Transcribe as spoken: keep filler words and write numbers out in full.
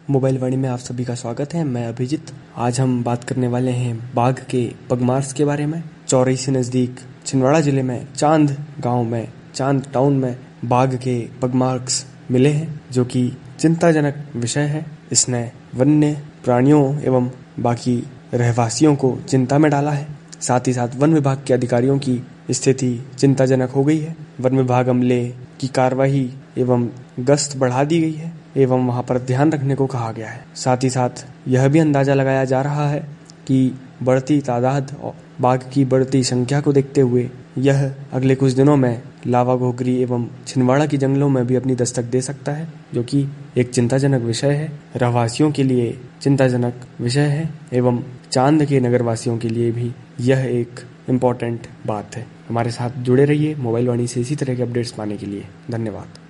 Mobile वाणी में आप सभी का स्वागत है। मैं अभिजीत। आज हम बात करने वाले हैं बाघ के पगमार्क्स के बारे में। चौरई से नजदीक छिंदवाड़ा जिले में चांद गांव में चांद टाउन में बाघ के पगमार्क्स मिले हैं, जो कि चिंताजनक विषय है। इसने वन्य प्राणियों एवं बाकी रहवासियों को चिंता में डाला है। साथ ही साथ वन विभाग के अधिकारियों की स्थिति चिंताजनक हो गई है। वन विभाग अमले की कार्यवाही एवं गश्त बढ़ा दी गई है एवं वहां पर ध्यान रखने को कहा गया है। साथ ही साथ यह भी अंदाजा लगाया जा रहा है कि बढ़ती तादाद और बाघ की बढ़ती संख्या को देखते हुए यह अगले कुछ दिनों में लावा घोगरी एवं छिंदवाड़ा की जंगलों में भी अपनी दस्तक दे सकता है, जो कि एक चिंताजनक विषय है। रहवासियों के लिए चिंताजनक विषय है एवं चांद के नगरवासियों के लिए भी यह एक इम्पोर्टेंट बात है। हमारे साथ जुड़े रहिए मोबाइल वाणी से इसी तरह के अपडेट्स पाने के लिए। धन्यवाद।